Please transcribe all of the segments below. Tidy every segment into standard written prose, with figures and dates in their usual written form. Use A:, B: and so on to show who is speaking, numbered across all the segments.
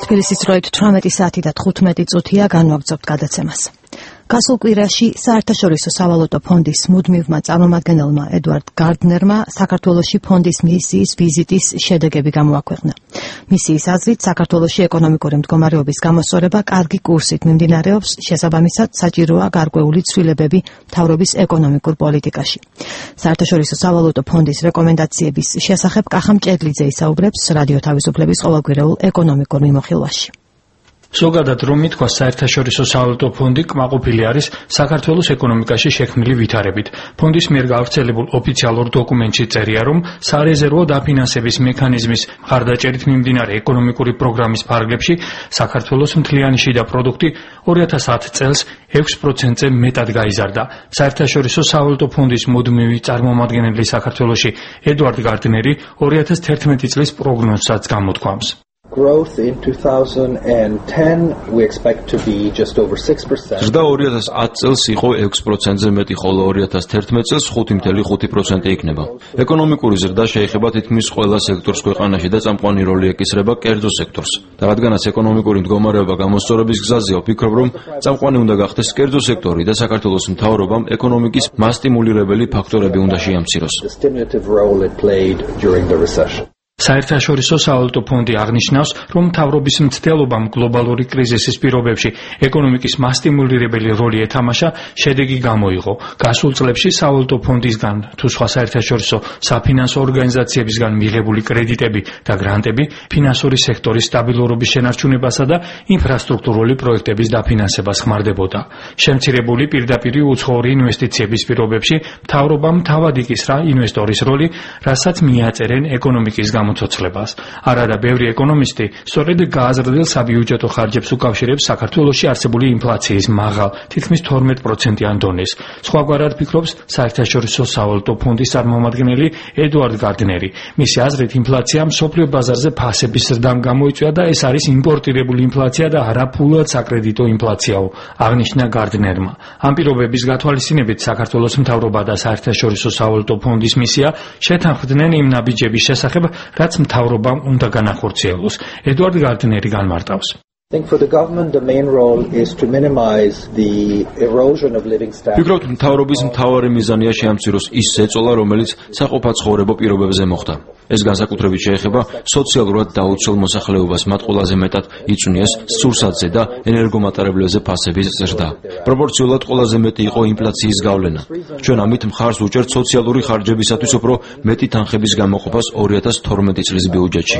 A: თბილისის დროით 18 საათი და 15 წუთია განვაგრძობთ გადაცემას. გასულ კვირაში საერთაშორისო სავალუტო ფონდის მუდმივმა წარმომადგენელმა ედვარდ გარდნერმა საქართველოში ფონდის მისიის ვიზიტის შედეგები გამოაქვეყნა. მისიის აზრით საქართველოში ეკონომიკური მდგომარეობის გამოსწორება კარგი კურსით მიმდინარეობს, შესაბამისად საჭიროა გარკვეული ცვლილებები მთავრობის ეკონომიკურ პოლიტიკაში. საერთაშორისო სავალუტო ფონდის რეკომენდაციების შესახებ კახა მჭედლიძე ისაუბრებს რადიო თავისუფლების ყოველკვირეულ ეკონომიკურ მიმოხილვაში.
B: ზოგადად რომ ითქვა საერთაშორისო სავალუტო ფონდი კმაყოფილი არის საქართველოს ეკონომიკაში შექმნილი ვითარებით. ფონდის მიერ გავრცელებულ ოფიციალურ დოკუმენტში წერია, რომ სარეზერვო დაფინანსების მექანიზმის მხარდაჭერით მიმდინარე ეკონომიკური პროგრამის ფარგლებში საქართველოს მთლიანი შიდა პროდუქტი 2010 წელს 6%-ზე მეტად გაიზარდა. საერთაშორისო სავალუტო ფონდის მუდმივი წარმომადგენელი საქართველოში ედვარდ გარდნერი 2011 წლის პროგნოზსაც გამოთქვამს.
C: Growth in 2010 we expect to be just over 6%.
D: ზრდა 2010 წელს იყო 6%-ზე მეტი, ხოლო 2011 წელს 5.5% იქნება. ეკონომიკური ზრდა შეეხება თითქმის ყველა სექტორს ქვეყანაში და წამყვანი როლი ეკისრება კერძო სექტორს. და რადგანაც ეკონომიკური მდგომარეობა გამოსწორების გზაზეა, ვფიქრობ, რომ წამყვანი უნდა გახდეს კერძო სექტორი და საქართველოს მთავრობამ ეკონომიკის მასტიმულირებელი ფაქტორები უნდა შეამციროს.
B: საერთაშორისო სავალუტო ფონდი აღნიშნავს, რომ მთავრობის მცდელობამ გლობალური კრიზისის პირობებში ეკონომიკის მასტიმულირებელი როლი ეთამაშა, შედეგი გამოიღო. გასულ წლებში სავალუტო ფონდისგან თუ სხვა საერთაშორისო საფინანსო ორგანიზაციებისგან მიღებული კრედიტები და გრანტები ფინანსური სექტორის სტაბილურობის შენარჩუნებასა და ინფრასტრუქტურული პროექტების დაფინანსებას ხმარდებოდა. შემცირებული პირდაპირი უცხოური ინვესტიციების პირობებში მთავრობამ თავად იკისრა ინვესტორის როლი, რასაც მიაწერენ ეკონომიკის გამოცოცლებას. არადა ბევრი ეკონომისტი სწორედ გააზრდილ საბიუჯეტო ხარჯებს უკავშირებს საქართველოში არსებული ინფლაციის მაღალ, თითქმის 12%-იან დონეს. სხვაგვარად ფიქრობს საერთაშორისო სავალუტო ფონდის წარმომადგენელი ედვარდ გარდნერი. მისი აზრით, ინფლაცია მსოფლიო ბაზარზე ფასების ზრდამ გამოიწვია და ეს არის იმპორტირებული ინფლაცია და არა ფულად საკრედიტო ინფლაციაო, აღნიშნა გარდნერმა. ამ პირობების გათვალისწინებით საქართველოს მთავრობა და საერთაშორისო სავალუტო ფონდის მისია შეთანხმდნენ იმ ნაბიჯების შესახებ, რაც მთავრობამ უნდა განახორციელოს. ედვარდ გარდნერი განმარტავს.
D: ვფიქრობ, მთავრობის მთავარი მიზანია შეამციროს ის ზეწოლა, რომელიც საყოფაცხოვრებო პირობებზე მოხდა. ეს განსაკუთრებით შეეხება სოციალურად დაუცველ მოსახლეობას, მათ ყველაზე მეტად იწვნიეს სურსათზე და ენერგომატარებლებზე ფასების ზრდა. პროპორციულად ყველაზე მეტი იყო ინფლაციის გავლენა. ჩვენ ამით მხარს უჭერთ სოციალური ხარჯებისათვის უფრო მეტი თანხების გამოყოფას 2012 წლის ბიუჯეტში.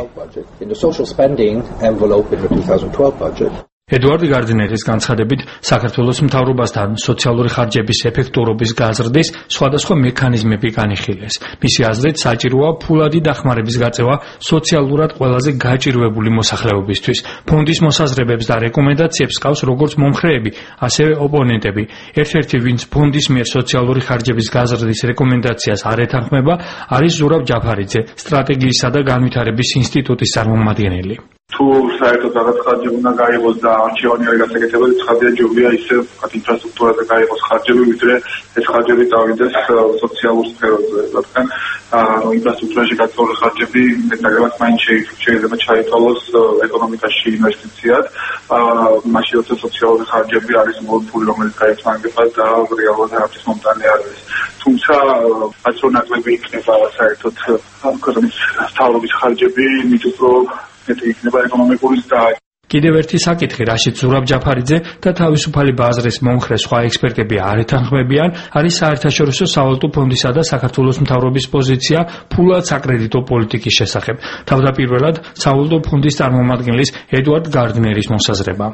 B: ედვარდ გარდნერის განცხადებით, საქართველოს მთავრობასთან სოციალური ხარჯების ეფექტურობის გაზრდის სხვადასხვა მექანიზმები განიხილეს. მისი აზრით, საჭიროა ფულადი დახმარების გაწევა სოციალურად ყველაზე გაჭირვებული მოსახლეობისთვის. ფონდის მოსაზრებებს და რეკომენდაციებს ჰყავს როგორც მომხრეები, ასევე ოპონენტები. ერთ-ერთი, ვინც ფონდის მიერ სოციალური ხარჯების გაზრდის რეკომენდაციას არ ეთანხმება, არის ზურაბ ჯაფარიძე, სტრატეგიისა და განვითარების ინსტიტუტის წარმომადგენელი.
E: თუ საერთოდ რაღაც ხარჯები უნდა გაიღოს და არჩევანი არ გასაკეთებელი, ცხადია ჯობია ისე ინფრასტრუქტურაზე გაიღოს ხარჯები, ვიდრე ეს ხარჯები წავიდეს სოციალურ სფეროზე. რადგან ინფრასტრუქტურაში გაწეული ხარჯები მეტნაკლებად მაინც შეიძლება ჩაითვალოს ეკონომიკაში ინვესტიციად, მაშინ როცა სოციალური ხარჯები არის მოლფული, რომელიც გაიწმაგება და რეალურად არაფრის მომტანი არ არის. თუმცა რაც რომ ნაკლები იქნება საერთოდ ქვეყნის მთავრობის ხარჯები, მით უფრო მეტი იქნება ეკონომიკური ზრდა.
B: კიდევ ერთი საკითხი, რაშიც ზურაბ ჯაფარიძე და თავისუფალი ბაზრის მომხრე სხვა ექსპერტები არ ეთანხმებიან, არის საერთაშორისო სავალუტო ფონდისა და საქართველოს მთავრობის პოზიცია ფულად საკრედიტო პოლიტიკის შესახებ. თავდაპირველად სავალუტო ფონდის წარმომადგენლის ედვარდ გარდნერის მოსაზრება.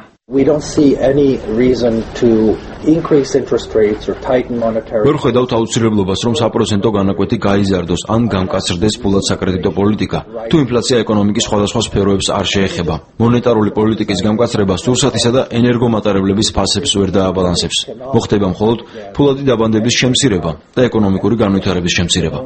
D: ვერ ხედავთ აუცილებლობას, რომ საპროცენტო განაკვეთი გაიზარდოს ან გამკაცრდეს ფულად საკრედიტო პოლიტიკა. თუ ინფლაცია ეკონომიკის სხვადასხვა სფეროებს არ შეეხება, მონეტარული პოლიტიკის გამკაცრება სურსათისა და ენერგომატარებლების ფასებს ვერ დააბალანსებს. მოხდება მხოლოდ ფულადი დაბანდების შემცირება და ეკონომიკური განვითარების შემცირება.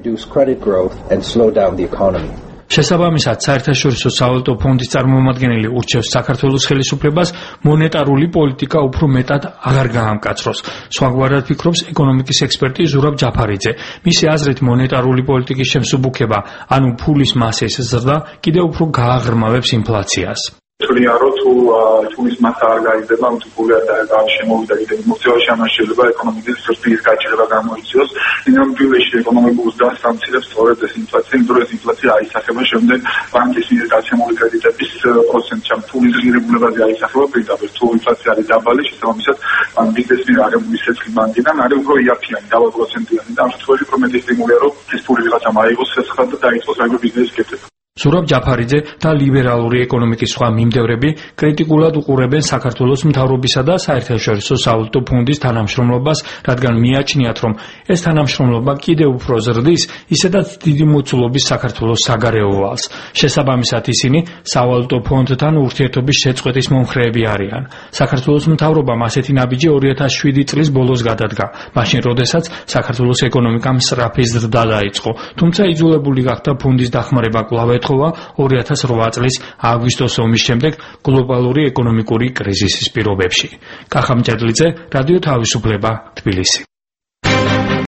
B: შესაბამისად, საერთაშორისო სავალუტო ფონდის წარმომადგენელი ურჩევს საქართველოს ხელისუფლებას მონეტარული პოლიტიკა უფრო მეტად აღარ გაამკაცროს. სხვაგვარად ფიქრობს ეკონომიკის ექსპერტი ზურაბ ჯაფარიძე. მისი აზრით, მონეტარული პოლიტიკის შემსუბუქება, ანუ ფულის მასის ზრდა, კიდევ უფრო გააღრმავებს ინფლაციას.
E: თუ მგონია რომ თუ ის მასა არ გაიზრდება, თუ გულად არ შემოვიდა კიდევ მოძრაობაში, ამას შეიძლება ეკონომიკის ზრდის გაჭირება გამოიწვიოს. ინდივიდუალში ეკონომიკურ ზრდას სამცირებს სწორედ ეს ინფლაცია, იმიტომ რომ ეს ინფლაცია აისახება შემდეგ ბანკის მიერ გაცემული კრედიტების პროცენტში, თუ ის ღირებულებაზე აისახება პირდაპირ, თუ ინფლაცია არის დაბალი, შესაბამისად ბიზნეს მიერ აღებული სეცხი ბანკიდან არის უფრო იაფიანი, დაბალ პროცენტიანი და ამ შემთხვევაში უფრო მეტი სტიმულია რომ ეს ფული ვიღაცამ აიღოს სესხად და დაიწყოს აგრო ბიზნესის კეთება.
B: ზურაბ ჯაფარიძე და ლიბერალური ეკონომიკის სხვა მიმდევრები კრიტიკულად უყურებენ საქართველოს მთავრობისა და საერთაშორისო სავალუტო ფონდის თანამშრომლობას, რადგან მიაჩნიათ, რომ ეს თანამშრომლობა კიდევ უფრო ზრდის, ისედაც დიდი მოცულობის საქართველოს საგარეო ვალს. შესაბამისად ისინი სავალუტო ფონდთან ურთიერთობის შეწყვეტის მომხრეები არიან. საქართველოს მთავრობამ ასეთი ნაბიჯი 2007 წლის ბოლოს გადადგა, მაშინ როდესაც საქართველოს ეკონომიკამ სწრაფი ზრდა დაიწყო, თუმცა იძულებული გახდა ფონდის დახმარება კვლავ 2008 წლის აგვისტოს ომის შემდეგ გლობალური ეკონომიკური კრიზისის პირობებში. კახა მჭედლიძე, რადიო თავისუფლება, თბილისი.